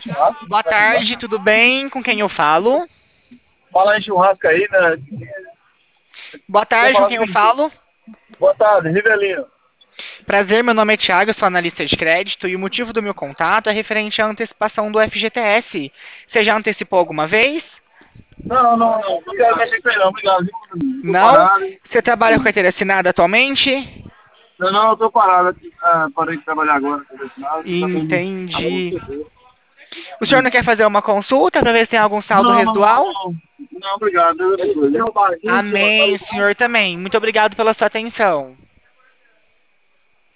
churrasco? Boa tarde, tudo bem? Com quem eu falo? Fala em churrasco aí, né? Boa Quer tarde, com falar quem eu comigo? falo? Boa tarde, Rivelino. Prazer, meu nome é Thiago, eu sou analista de crédito e o motivo do meu contato é referente à antecipação do FGTS. Você já antecipou alguma vez? Não quero mexer com ele não, obrigado. Tô Não? parado. Você trabalha com carteira assinada atualmente? Eu tô parado aqui. Parei de trabalhar agora, já tem trabalho no Entendi. setor. O senhor não quer fazer uma consulta para ver se tem algum saldo residual? Não, obrigado. Deus abençoe. Amém, o senhor também. Muito obrigado pela sua atenção.